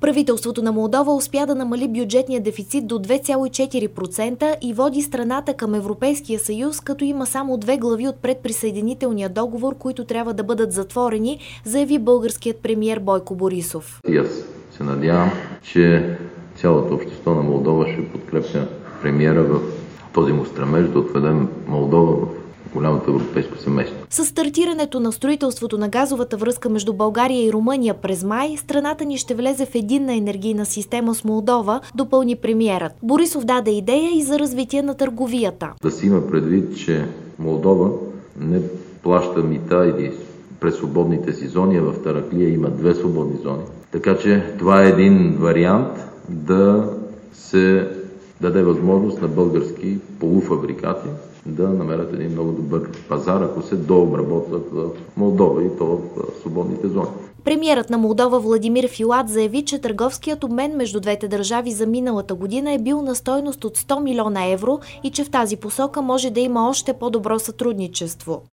Правителството на Молдова успя да намали бюджетния дефицит до 2,4% и води страната към Европейския съюз, като има само 2 глави от предприсъединителния договор, които трябва да бъдат затворени, заяви българският премиер Бойко Борисов. И аз се надявам, че цялото общество на Молдова ще подкрепя премиера в този му стремеж да отведем Молдова в голямото европейско семейство. С стартирането на строителството на газовата връзка между България и Румъния през май, страната ни ще влезе в единна енергийна система с Молдова, допълни премиерът. Борисов даде идея и за развитие на търговията. Да си има предвид, че Молдова не плаща мита или през свободните си зони, а в Тараклия има 2 свободни зони. Така че това е един вариант да се даде възможност на български полуфабрикати да намерят един много добър пазар, ако се дообработват в Молдова и то в свободните зони. Премиерът на Молдова Владимир Филат заяви, че търговският обмен между двете държави за миналата година е бил на стойност от 100 милиона евро и че в тази посока може да има още по-добро сътрудничество.